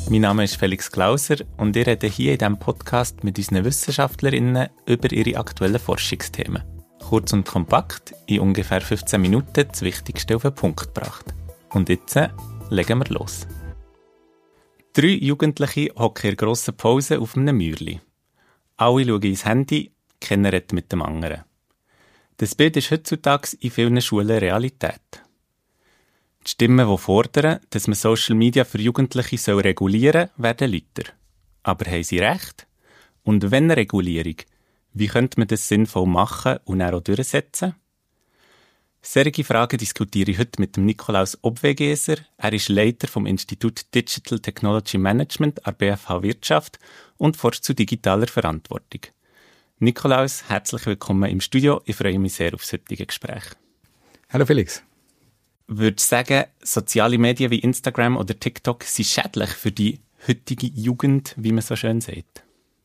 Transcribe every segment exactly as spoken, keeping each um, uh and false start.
Mein Name ist Felix Klauser und ich rede hier in diesem Podcast mit unseren WissenschaftlerInnen über ihre aktuellen Forschungsthemen. Kurz und kompakt, in ungefähr fünfzehn Minuten das Wichtigste auf den Punkt gebracht. Und jetzt äh, legen wir los. Drei Jugendliche hocken in grosser Pause auf einem Mäuerli. Alle schauen ins Handy, keiner redet mit dem anderen. Das Bild ist heutzutage in vielen Schulen Realität. Die Stimmen, die fordern, dass man Social Media für Jugendliche regulieren soll, werden lauter. Aber haben sie recht? Und wenn eine Regulierung, wie könnte man das sinnvoll machen und dann auch durchsetzen? Solche Fragen diskutiere ich heute mit dem Nikolaus Obwegeser. Er ist Leiter vom Institut Digital Technology Management an der B F H Wirtschaft und forscht zu digitaler Verantwortung. Nikolaus, herzlich willkommen im Studio. Ich freue mich sehr auf das heutige Gespräch. Hallo Felix. Würdest du sagen, soziale Medien wie Instagram oder TikTok sind schädlich für die heutige Jugend, wie man so schön sagt?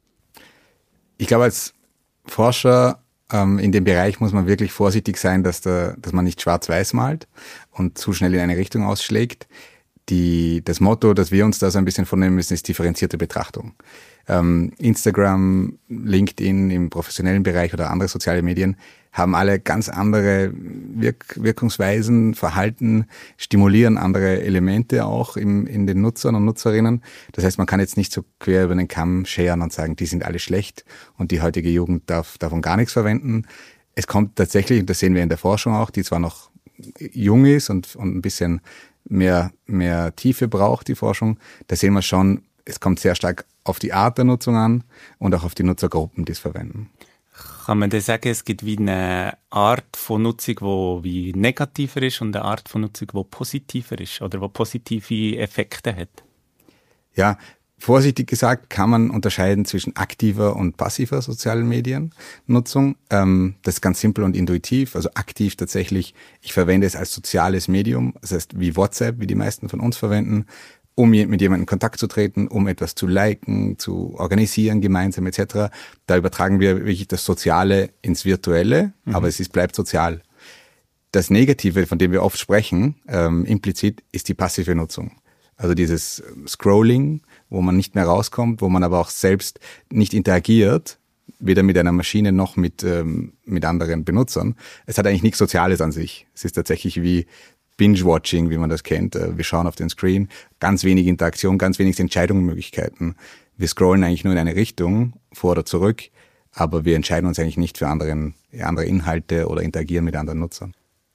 Ich glaube, als Forscher ähm, in dem Bereich muss man wirklich vorsichtig sein, dass, der, dass man nicht schwarz-weiß malt und zu schnell in eine Richtung ausschlägt. Die, das Motto, das wir uns da so ein bisschen vornehmen müssen, ist differenzierte Betrachtung. Ähm, Instagram, LinkedIn im professionellen Bereich oder andere soziale Medien haben alle ganz andere Wirk- Wirkungsweisen, Verhalten, stimulieren andere Elemente auch im, in den Nutzern und Nutzerinnen. Das heißt, man kann jetzt nicht so quer über den Kamm scheren und sagen, die sind alle schlecht und die heutige Jugend darf davon gar nichts verwenden. Es kommt tatsächlich, und das sehen wir in der Forschung auch, die zwar noch jung ist und, und ein bisschen mehr, mehr Tiefe braucht, die Forschung, da sehen wir schon, es kommt sehr stark auf die Art der Nutzung an und auch auf die Nutzergruppen, die es verwenden. Kann man denn sagen, es gibt wie eine Art von Nutzung, die wie negativer ist und eine Art von Nutzung, die positiver ist oder die positive Effekte hat? Ja, vorsichtig gesagt kann man unterscheiden zwischen aktiver und passiver sozialen Mediennutzung. Ähm, das ist ganz simpel und intuitiv. Also aktiv tatsächlich, ich verwende es als soziales Medium, das heißt wie WhatsApp, wie die meisten von uns verwenden, um mit jemandem in Kontakt zu treten, um etwas zu liken, zu organisieren gemeinsam et cetera. Da übertragen wir wirklich das Soziale ins Virtuelle, mhm. aber es ist, bleibt sozial. Das Negative, von dem wir oft sprechen, ähm, implizit, ist die passive Nutzung. Also dieses Scrolling, wo man nicht mehr rauskommt, wo man aber auch selbst nicht interagiert, weder mit einer Maschine noch mit, ähm, mit anderen Benutzern. Es hat eigentlich nichts Soziales an sich. Es ist tatsächlich wie Binge-Watching, wie man das kennt. Wir schauen auf den Screen, ganz wenig Interaktion, ganz wenig Entscheidungsmöglichkeiten. Wir scrollen eigentlich nur in eine Richtung, vor oder zurück, aber wir entscheiden uns eigentlich nicht für anderen, andere Inhalte oder interagieren mit anderen Nutzern.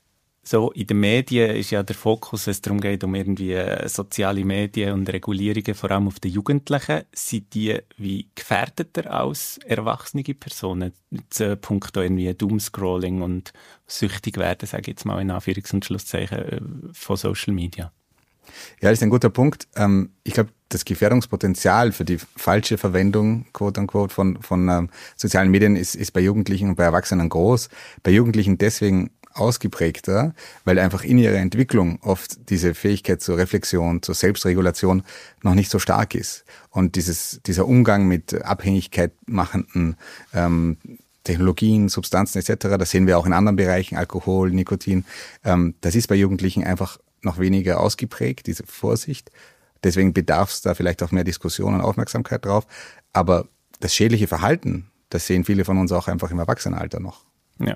So, in den Medien ist ja der Fokus, wenn es darum geht, um irgendwie soziale Medien und Regulierungen, vor allem auf die Jugendlichen. Sind die wie gefährdeter als erwachsene Personen? Zu Punkto irgendwie Doomscrolling und süchtig werden, sage ich jetzt mal in Anführungs- und Schlusszeichen, von Social Media. Ja, das ist ein guter Punkt. Ich glaube, das Gefährdungspotenzial für die falsche Verwendung, quote unquote, von, von ähm, sozialen Medien ist, ist bei Jugendlichen und bei Erwachsenen groß. Bei Jugendlichen deswegen ausgeprägter, weil einfach in ihrer Entwicklung oft diese Fähigkeit zur Reflexion, zur Selbstregulation noch nicht so stark ist. Und dieses, dieser Umgang mit Abhängigkeit machenden ähm, Technologien, Substanzen et cetera, das sehen wir auch in anderen Bereichen, Alkohol, Nikotin, ähm, das ist bei Jugendlichen einfach noch weniger ausgeprägt, diese Vorsicht. Deswegen bedarf es da vielleicht auch mehr Diskussion und Aufmerksamkeit drauf. Aber das schädliche Verhalten, das sehen viele von uns auch einfach im Erwachsenenalter noch. Ja.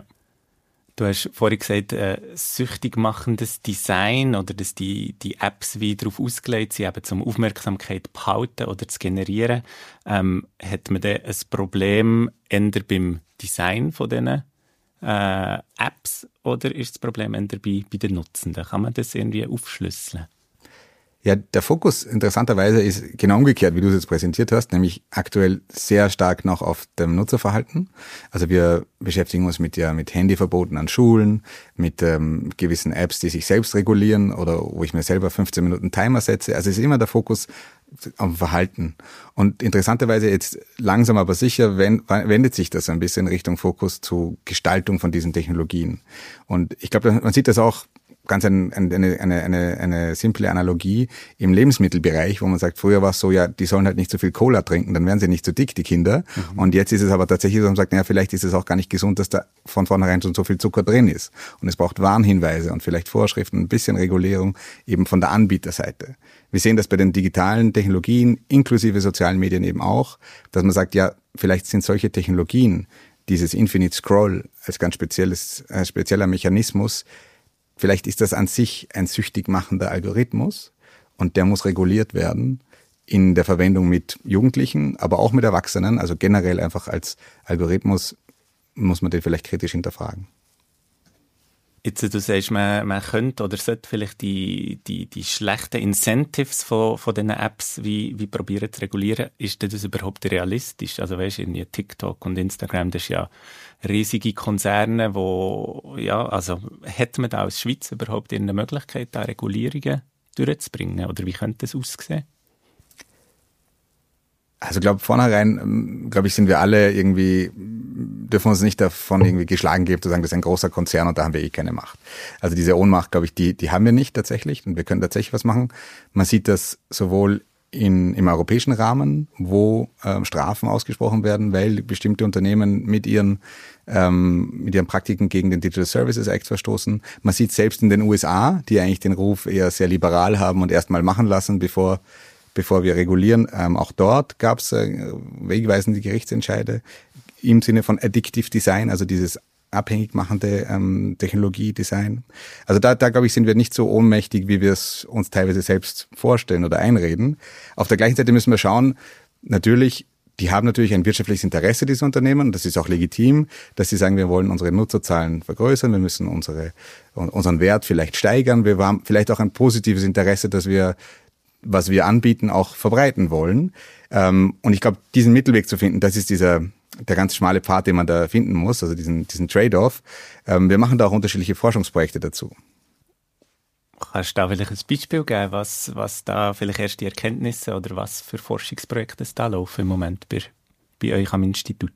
Du hast vorhin gesagt, äh, süchtig machendes Design oder dass die, die Apps wie darauf ausgelegt sind, eben zum Aufmerksamkeit zu behalten oder zu generieren. Ähm, hat man dann ein Problem eher beim Design von diesen äh, Apps oder ist das Problem eher bei, bei den Nutzenden? Kann man das irgendwie aufschlüsseln? Ja, der Fokus interessanterweise ist genau umgekehrt, wie du es jetzt präsentiert hast, nämlich aktuell sehr stark noch auf dem Nutzerverhalten. Also wir beschäftigen uns mit ja mit Handyverboten an Schulen, mit ähm, gewissen Apps, die sich selbst regulieren oder wo ich mir selber fünfzehn Minuten Timer setze. Also es ist immer der Fokus am Verhalten. Und interessanterweise jetzt langsam aber sicher wendet sich das ein bisschen Richtung Fokus zu Gestaltung von diesen Technologien. Und ich glaube, man sieht das auch ganz ein, eine, eine, eine, eine simple Analogie im Lebensmittelbereich, wo man sagt, früher war es so, ja, die sollen halt nicht so viel Cola trinken, dann werden sie nicht so dick, die Kinder. Mhm. Und jetzt ist es aber tatsächlich so, dass man sagt, naja, vielleicht ist es auch gar nicht gesund, dass da von vornherein schon so viel Zucker drin ist. Und es braucht Warnhinweise und vielleicht Vorschriften, ein bisschen Regulierung eben von der Anbieterseite. Wir sehen das bei den digitalen Technologien, inklusive sozialen Medien eben auch, dass man sagt, ja, vielleicht sind solche Technologien, dieses Infinite Scroll als ganz spezielles, äh, spezieller Mechanismus, vielleicht ist das an sich ein süchtig machender Algorithmus und der muss reguliert werden in der Verwendung mit Jugendlichen, aber auch mit Erwachsenen. Also generell einfach als Algorithmus muss man den vielleicht kritisch hinterfragen. Jetzt, du sagst, man, man könnte oder sollte vielleicht die, die, die schlechten Incentives von, von diesen Apps wie, wie probieren zu regulieren. Ist das überhaupt realistisch? Also weißt du, TikTok und Instagram, das ist ja riesige Konzerne, wo, ja, also hat man da als Schweiz überhaupt eine Möglichkeit, da Regulierungen durchzubringen? Oder wie könnte das aussehen? Also glaube vornherein, glaube ich, sind wir alle irgendwie, dürfen uns nicht davon irgendwie geschlagen geben, zu sagen, das ist ein großer Konzern und da haben wir eh keine Macht. Also diese Ohnmacht, glaube ich, die, die haben wir nicht tatsächlich und wir können tatsächlich was machen. Man sieht das sowohl in, im europäischen Rahmen, wo äh, Strafen ausgesprochen werden, weil bestimmte Unternehmen mit ihren, ähm, mit ihren Praktiken gegen den Digital Services Act verstoßen. Man sieht selbst in den U S A, die eigentlich den Ruf eher sehr liberal haben und erst mal machen lassen, bevor bevor wir regulieren. Ähm, auch dort gab es äh, wegweisende Gerichtsentscheide im Sinne von Addictive Design, also dieses abhängig machende ähm, Technologiedesign. Also da, da glaube ich, sind wir nicht so ohnmächtig, wie wir es uns teilweise selbst vorstellen oder einreden. Auf der gleichen Seite müssen wir schauen, natürlich, die haben natürlich ein wirtschaftliches Interesse, diese Unternehmen, das ist auch legitim, dass sie sagen, wir wollen unsere Nutzerzahlen vergrößern, wir müssen unsere, unseren Wert vielleicht steigern, wir haben vielleicht auch ein positives Interesse, dass wir was wir anbieten, auch verbreiten wollen. Und ich glaube, diesen Mittelweg zu finden, das ist dieser der ganz schmale Pfad, den man da finden muss, also diesen, diesen Trade-off. Wir machen da auch unterschiedliche Forschungsprojekte dazu. Kannst du da vielleicht ein Beispiel geben, was, was da vielleicht erste Erkenntnisse oder was für Forschungsprojekte da laufen im Moment bei, bei euch am Institut?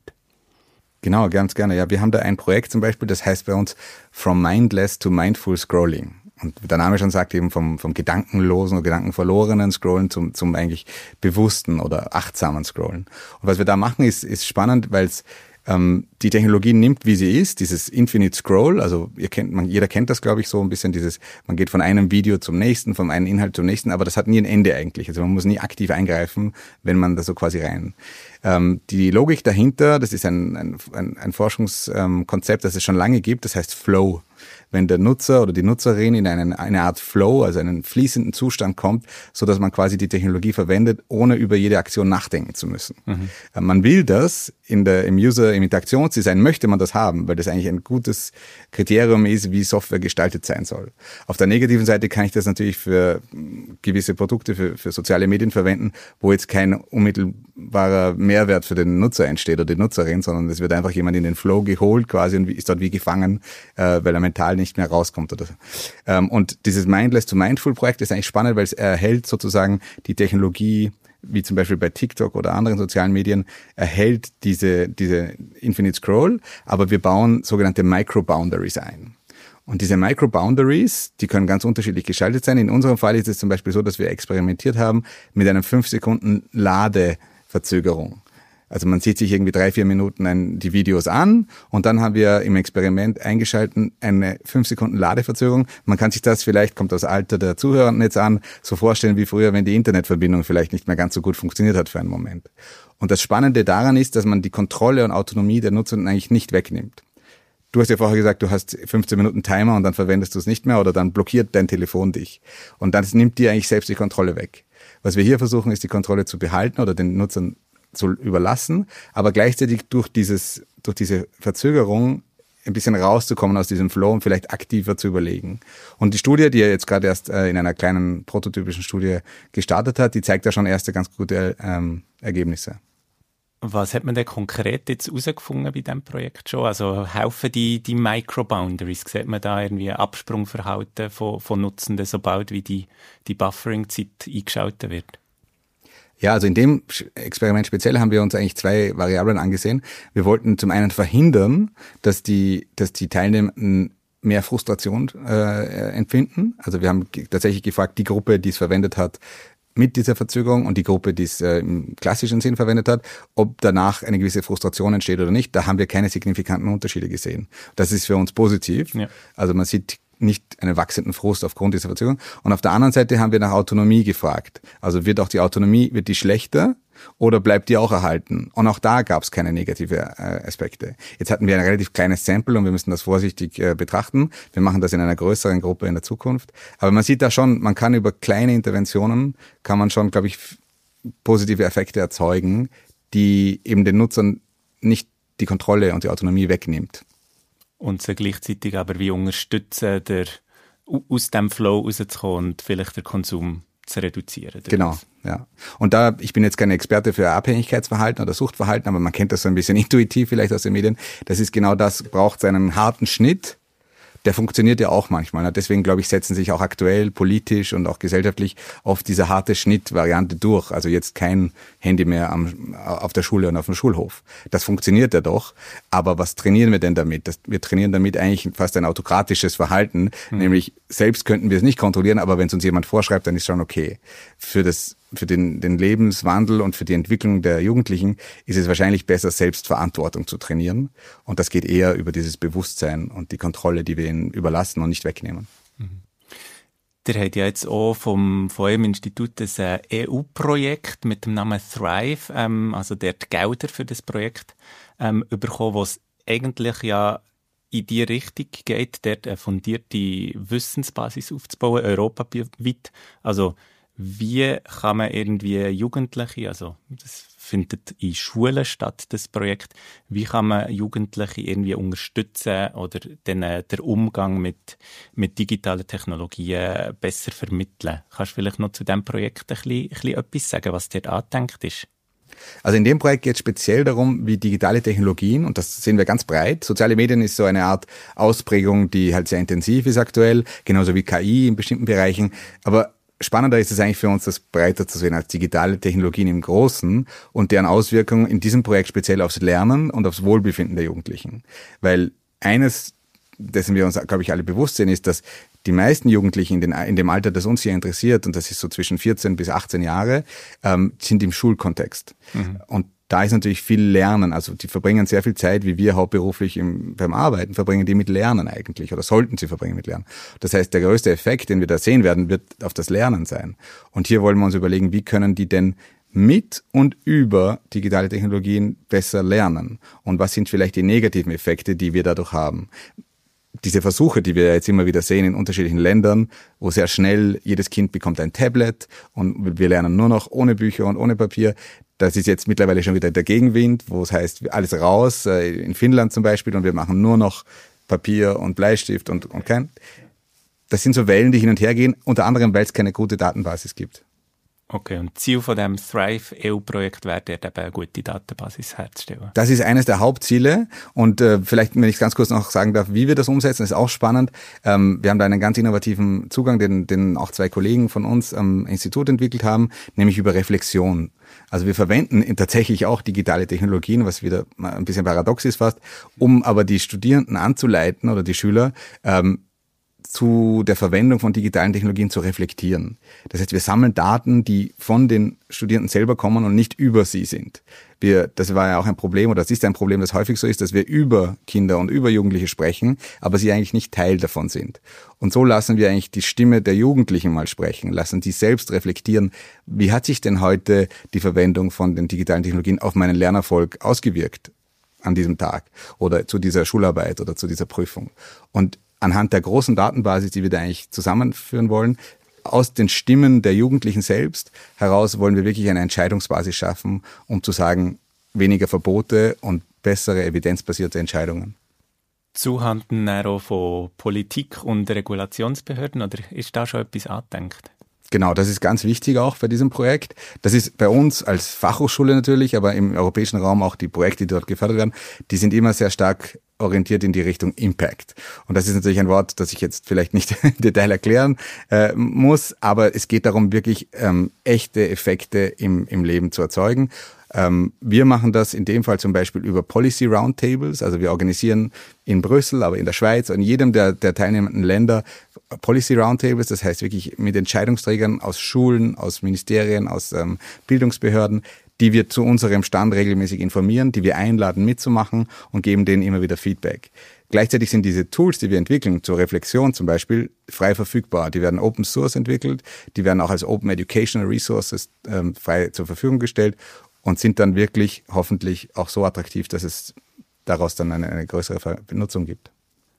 Genau, ganz gerne. Ja, wir haben da ein Projekt zum Beispiel, das heißt bei uns From Mindless to Mindful Scrolling. Und der Name schon sagt, eben vom, vom gedankenlosen oder gedankenverlorenen Scrollen zum, zum eigentlich bewussten oder achtsamen Scrollen. Und was wir da machen, ist, ist spannend, weil es ähm, die Technologie nimmt, wie sie ist, dieses Infinite Scroll. Also ihr kennt, man, jeder kennt das, glaube ich, so ein bisschen dieses, man geht von einem Video zum nächsten, von einem Inhalt zum nächsten, aber das hat nie ein Ende eigentlich. Also man muss nie aktiv eingreifen, wenn man da so quasi rein. Ähm, die Logik dahinter, das ist ein, ein, ein, ein Forschungskonzept, das es schon lange gibt, das heißt Flow. Wenn der Nutzer oder die Nutzerin in einen, eine Art Flow, also einen fließenden Zustand kommt, so dass man quasi die Technologie verwendet, ohne über jede Aktion nachdenken zu müssen. Mhm. Man will das in der, im User, im Interaktionsdesign möchte man das haben, weil das eigentlich ein gutes Kriterium ist, wie Software gestaltet sein soll. Auf der negativen Seite kann ich das natürlich für gewisse Produkte, für, für soziale Medien verwenden, wo jetzt kein unmittelbarer Mehrwert für den Nutzer entsteht oder die Nutzerin, sondern es wird einfach jemand in den Flow geholt quasi und ist dort wie gefangen, äh, weil er mental nicht mehr rauskommt oder so. Ähm, und dieses Mindless to Mindful Projekt ist eigentlich spannend, weil es erhält sozusagen die Technologie, wie zum Beispiel bei TikTok oder anderen sozialen Medien, erhält diese, diese Infinite Scroll, aber wir bauen sogenannte Micro-Boundaries ein. Und diese Micro-Boundaries, die können ganz unterschiedlich gestaltet sein. In unserem Fall ist es zum Beispiel so, dass wir experimentiert haben mit einer fünf Sekunden Ladeverzögerung. Also man sieht sich irgendwie drei, vier Minuten ein, die Videos an und dann haben wir im Experiment eingeschalten eine fünf Sekunden Ladeverzögerung. Man kann sich das vielleicht, kommt das Alter der Zuhörer jetzt an, so vorstellen wie früher, wenn die Internetverbindung vielleicht nicht mehr ganz so gut funktioniert hat für einen Moment. Und das Spannende daran ist, dass man die Kontrolle und Autonomie der Nutzer eigentlich nicht wegnimmt. Du hast ja vorher gesagt, du hast fünfzehn Minuten Timer und dann verwendest du es nicht mehr oder dann blockiert dein Telefon dich. Und dann nimmt dir eigentlich selbst die Kontrolle weg. Was wir hier versuchen, ist die Kontrolle zu behalten oder den Nutzern zu überlassen, aber gleichzeitig durch dieses, durch diese Verzögerung ein bisschen rauszukommen aus diesem Flow und vielleicht aktiver zu überlegen. Und die Studie, die er jetzt gerade erst äh, in einer kleinen prototypischen Studie gestartet hat, die zeigt da schon erste ganz gute ähm, Ergebnisse. Was hat man denn konkret jetzt herausgefunden bei diesem Projekt schon? Also helfen die, die Micro-Boundaries? Sieht man da irgendwie Absprungverhalten von, von Nutzenden, sobald wie die, die Buffering-Zeit eingeschaltet wird? Ja, also in dem Experiment speziell haben wir uns eigentlich zwei Variablen angesehen. Wir wollten zum einen verhindern, dass die, dass die Teilnehmenden mehr Frustration äh, empfinden. Also wir haben g- tatsächlich gefragt, die Gruppe, die es verwendet hat, mit dieser Verzögerung und die Gruppe, die es äh, im klassischen Sinn verwendet hat, ob danach eine gewisse Frustration entsteht oder nicht, da haben wir keine signifikanten Unterschiede gesehen. Das ist für uns positiv. Ja. Also man sieht nicht einen wachsenden Frust aufgrund dieser Verzögerung. Und auf der anderen Seite haben wir nach Autonomie gefragt. Also wird auch die Autonomie, wird die schlechter oder bleibt die auch erhalten? Und auch da gab es keine negative äh, Aspekte. Jetzt hatten wir ein relativ kleines Sample und wir müssen das vorsichtig äh, betrachten. Wir machen das in einer größeren Gruppe in der Zukunft. Aber man sieht da schon, man kann über kleine Interventionen, kann man schon, glaube ich, f- positive Effekte erzeugen, die eben den Nutzern nicht die Kontrolle und die Autonomie wegnimmt. Und sie gleichzeitig aber wie unterstützen, der, aus dem Flow rauszukommen und vielleicht den Konsum zu reduzieren. Genau, ja. Und da, ich bin jetzt kein Experte für Abhängigkeitsverhalten oder Suchtverhalten, aber man kennt das so ein bisschen intuitiv vielleicht aus den Medien. Das ist genau das, braucht seinen harten Schnitt. Der funktioniert ja auch manchmal. Deswegen, glaube ich, setzen sich auch aktuell politisch und auch gesellschaftlich oft diese harte Schnitt-Variante durch. Also jetzt kein Handy mehr am, auf der Schule und auf dem Schulhof. Das funktioniert ja doch. Aber was trainieren wir denn damit? Das, wir trainieren damit eigentlich fast ein autokratisches Verhalten. Mhm. Nämlich, selbst könnten wir es nicht kontrollieren, aber wenn es uns jemand vorschreibt, dann ist schon okay. Für das Für den, den Lebenswandel und für die Entwicklung der Jugendlichen ist es wahrscheinlich besser, Selbstverantwortung zu trainieren. Und das geht eher über dieses Bewusstsein und die Kontrolle, die wir ihnen überlassen und nicht wegnehmen. Mhm. Der hat ja jetzt auch vom, von eurem Institut ein E U-Projekt mit dem Namen Thrive, ähm, also dort Gelder für das Projekt ähm, bekommen, was eigentlich ja in die Richtung geht, dort eine fundierte Wissensbasis aufzubauen, europaweit. Also wie kann man irgendwie Jugendliche, also das findet in Schulen statt, das Projekt, wie kann man Jugendliche irgendwie unterstützen oder den, den Umgang mit, mit digitalen Technologien besser vermitteln? Kannst du vielleicht noch zu diesem Projekt ein bisschen, ein bisschen etwas sagen, was dir angedenkt ist? Also in dem Projekt geht es speziell darum, wie digitale Technologien, und das sehen wir ganz breit, soziale Medien ist so eine Art Ausprägung, die halt sehr intensiv ist aktuell, genauso wie K I in bestimmten Bereichen, aber spannender ist es eigentlich für uns, das breiter zu sehen als digitale Technologien im Großen und deren Auswirkungen in diesem Projekt speziell aufs Lernen und aufs Wohlbefinden der Jugendlichen. Weil eines, dessen wir uns, glaube ich, alle bewusst sind, ist, dass die meisten Jugendlichen in, den, in dem Alter, das uns hier interessiert, und das ist so zwischen vierzehn bis achtzehn Jahre, ähm, sind im Schulkontext. Mhm. Und da ist natürlich viel Lernen, also die verbringen sehr viel Zeit, wie wir hauptberuflich im, beim Arbeiten, verbringen die mit Lernen eigentlich oder sollten sie verbringen mit Lernen. Das heißt, der größte Effekt, den wir da sehen werden, wird auf das Lernen sein. Und hier wollen wir uns überlegen, wie können die denn mit und über digitale Technologien besser lernen? Und was sind vielleicht die negativen Effekte, die wir dadurch haben? Diese Versuche, die wir jetzt immer wieder sehen in unterschiedlichen Ländern, wo sehr schnell jedes Kind bekommt ein Tablet und wir lernen nur noch ohne Bücher und ohne Papier. Das ist jetzt mittlerweile schon wieder der Gegenwind, wo es heißt, alles raus, in Finnland zum Beispiel, und wir machen nur noch Papier und Bleistift und, und kein. Das sind so Wellen, die hin und her gehen, unter anderem, weil es keine gute Datenbasis gibt. Okay, und Ziel von dem Thrive-E U-Projekt wäre, dort eben eine gute Datenbasis herzustellen. Das ist eines der Hauptziele und äh, vielleicht, wenn ich ganz kurz noch sagen darf, wie wir das umsetzen, ist auch spannend. Ähm, wir haben da einen ganz innovativen Zugang, den, den auch zwei Kollegen von uns am Institut entwickelt haben, nämlich über Reflexion. Also wir verwenden tatsächlich auch digitale Technologien, was wieder ein bisschen paradox ist fast, um aber die Studierenden anzuleiten oder die Schüler, ähm, zu der Verwendung von digitalen Technologien zu reflektieren. Das heißt, wir sammeln Daten, die von den Studierenden selber kommen und nicht über sie sind. Wir, das war ja auch ein Problem, oder das ist ein Problem, das häufig so ist, dass wir über Kinder und über Jugendliche sprechen, aber sie eigentlich nicht Teil davon sind. Und so lassen wir eigentlich die Stimme der Jugendlichen mal sprechen, lassen die selbst reflektieren, wie hat sich denn heute die Verwendung von den digitalen Technologien auf meinen Lernerfolg ausgewirkt an diesem Tag oder zu dieser Schularbeit oder zu dieser Prüfung. Und anhand der großen Datenbasis, die wir da eigentlich zusammenführen wollen, aus den Stimmen der Jugendlichen selbst heraus wollen wir wirklich eine Entscheidungsbasis schaffen, um zu sagen, weniger Verbote und bessere evidenzbasierte Entscheidungen. Zuhanden auch von Politik und Regulationsbehörden, oder ist da schon etwas angedenkt? Genau, das ist ganz wichtig auch bei diesem Projekt. Das ist bei uns als Fachhochschule natürlich, aber im europäischen Raum auch die Projekte, die dort gefördert werden, die sind immer sehr stark orientiert in die Richtung Impact. Und das ist natürlich ein Wort, das ich jetzt vielleicht nicht im Detail erklären äh, muss, aber es geht darum, wirklich ähm, echte Effekte im, im Leben zu erzeugen. Ähm, wir machen das in dem Fall zum Beispiel über Policy Roundtables. Also wir organisieren in Brüssel, aber in der Schweiz, in jedem der, der teilnehmenden Länder Policy Roundtables. Das heißt wirklich mit Entscheidungsträgern aus Schulen, aus Ministerien, aus ähm, Bildungsbehörden, die wir zu unserem Stand regelmäßig informieren, die wir einladen mitzumachen und geben denen immer wieder Feedback. Gleichzeitig sind diese Tools, die wir entwickeln, zur Reflexion zum Beispiel, frei verfügbar. Die werden Open Source entwickelt, die werden auch als Open Educational Resources ähm, frei zur Verfügung gestellt und sind dann wirklich hoffentlich auch so attraktiv, dass es daraus dann eine, eine größere Benutzung gibt.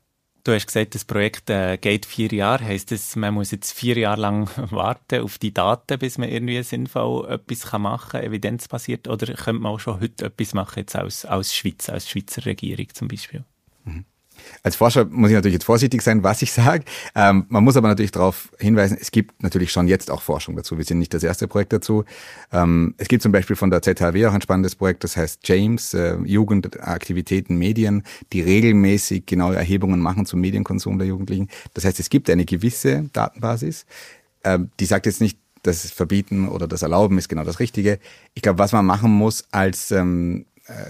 Du hast gesagt, das Projekt äh, geht vier Jahre. Heisst das, man muss jetzt vier Jahre lang warten auf die Daten, bis man irgendwie sinnvoll etwas machen kann, evidenzbasiert? Oder könnte man auch schon heute etwas machen, jetzt als, als Schweiz, als Schweizer Regierung zum Beispiel? Mhm. Als Forscher muss ich natürlich jetzt vorsichtig sein, was ich sage. Ähm, man muss aber natürlich darauf hinweisen, es gibt natürlich schon jetzt auch Forschung dazu. Wir sind nicht das erste Projekt dazu. Ähm, es gibt zum Beispiel von der Z H W auch ein spannendes Projekt, das heißt James, äh, Jugendaktivitäten, Medien, die regelmäßig genaue Erhebungen machen zum Medienkonsum der Jugendlichen. Das heißt, es gibt eine gewisse Datenbasis. Ähm, die sagt jetzt nicht, das Verbieten oder das Erlauben ist genau das Richtige. Ich glaube, was man machen muss als ähm,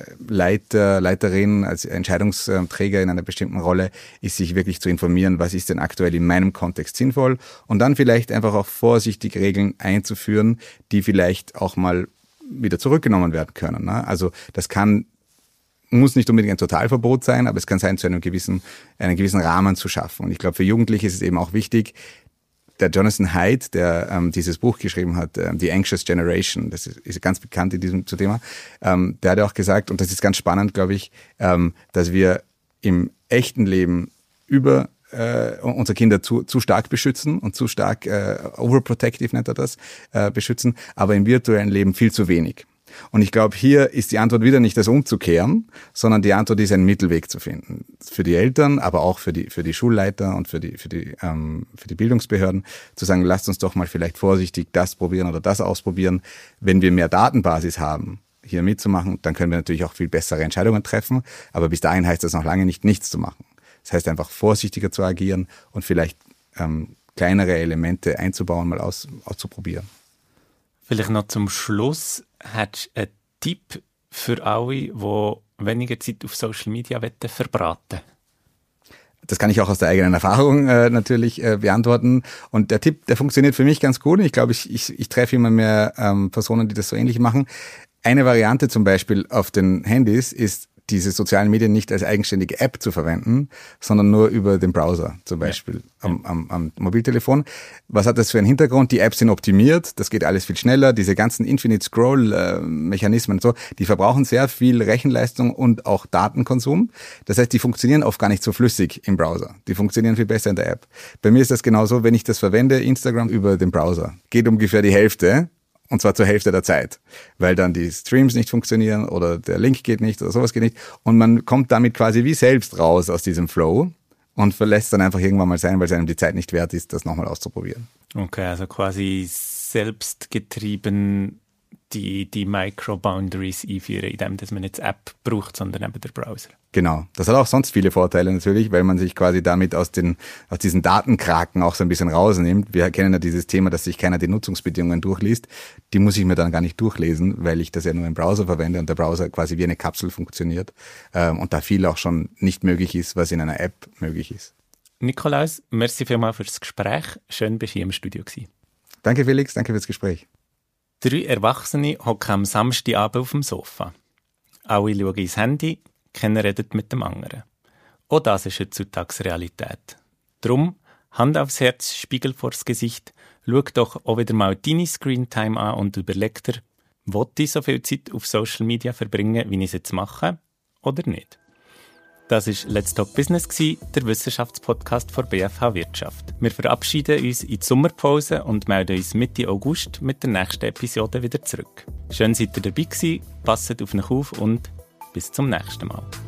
Leiter, Leiterin, als Entscheidungsträger in einer bestimmten Rolle, ist sich wirklich zu informieren, was ist denn aktuell in meinem Kontext sinnvoll und dann vielleicht einfach auch vorsichtig Regeln einzuführen, die vielleicht auch mal wieder zurückgenommen werden können. Ne? Also das kann, muss nicht unbedingt ein Totalverbot sein, aber es kann sein, zu einem gewissen, einen gewissen Rahmen zu schaffen. Und ich glaube, für Jugendliche ist es eben auch wichtig, der Jonathan Haidt, der ähm, dieses Buch geschrieben hat, ähm, The Anxious Generation, das ist, ist ganz bekannt in diesem zu Thema, ähm, der hat auch gesagt, und das ist ganz spannend, glaube ich, ähm, dass wir im echten Leben über äh, unsere Kinder zu, zu stark beschützen und zu stark äh, overprotective nennt er das, äh, beschützen, aber im virtuellen Leben viel zu wenig. Und ich glaube, hier ist die Antwort wieder nicht das umzukehren, sondern die Antwort ist, einen Mittelweg zu finden. Für die Eltern, aber auch für die, für die Schulleiter und für die, für die, ähm, für die Bildungsbehörden, zu sagen, lasst uns doch mal vielleicht vorsichtig das probieren oder das ausprobieren. Wenn wir mehr Datenbasis haben, hier mitzumachen, dann können wir natürlich auch viel bessere Entscheidungen treffen. Aber bis dahin heißt das noch lange nicht, nichts zu machen. Das heißt einfach vorsichtiger zu agieren und vielleicht ähm, kleinere Elemente einzubauen, mal aus, auszuprobieren. Vielleicht noch zum Schluss, hättest du einen Tipp für alle, die weniger Zeit auf Social Media verbraten? Das kann ich auch aus der eigenen Erfahrung äh, natürlich äh, beantworten. Und der Tipp, der funktioniert für mich ganz gut. Ich glaube, ich, ich, ich treffe immer mehr ähm, Personen, die das so ähnlich machen. Eine Variante zum Beispiel auf den Handys ist, diese sozialen Medien nicht als eigenständige App zu verwenden, sondern nur über den Browser, zum Beispiel ja. am, am, am Mobiltelefon. Was hat das für einen Hintergrund? Die Apps sind optimiert, das geht alles viel schneller. Diese ganzen Infinite-Scroll-Mechanismen und so, die verbrauchen sehr viel Rechenleistung und auch Datenkonsum. Das heißt, die funktionieren oft gar nicht so flüssig im Browser. Die funktionieren viel besser in der App. Bei mir ist das genauso, wenn ich das verwende, Instagram über den Browser. Geht ungefähr die Hälfte. Und zwar zur Hälfte der Zeit, weil dann die Streams nicht funktionieren oder der Link geht nicht oder sowas geht nicht. Und man kommt damit quasi wie selbst raus aus diesem Flow und verlässt dann einfach irgendwann mal sein, weil es einem die Zeit nicht wert ist, das nochmal auszuprobieren. Okay, also quasi selbstgetrieben die, die Micro-Boundaries einführen, indem dass man nicht die App braucht, sondern eben der Browser. Genau. Das hat auch sonst viele Vorteile natürlich, weil man sich quasi damit aus den, aus diesen Datenkraken auch so ein bisschen rausnimmt. Wir kennen ja dieses Thema, dass sich keiner die Nutzungsbedingungen durchliest. Die muss ich mir dann gar nicht durchlesen, weil ich das ja nur im Browser verwende und der Browser quasi wie eine Kapsel funktioniert. Und da viel auch schon nicht möglich ist, was in einer App möglich ist. Nikolaus, merci vielmals für das Gespräch. Schön, dass du hier im Studio warst. Danke Felix, danke fürs Gespräch. Drei Erwachsene hocken am Samstagabend auf dem Sofa. Alle schauen ins Handy, keiner redet mit dem anderen. Auch das ist heutzutage Realität. Drum, Hand aufs Herz, Spiegel vors Gesicht, schau doch auch wieder mal deine Screentime an und überleg dir, will ich so viel Zeit auf Social Media verbringen, wie ich es jetzt mache, oder nicht? Das war Let's Talk Business, der Wissenschaftspodcast von B F H Wirtschaft. Wir verabschieden uns in die Sommerpause und melden uns Mitte August mit der nächsten Episode wieder zurück. Schön, seid ihr dabei gewesen, passt auf euch auf und bis zum nächsten Mal.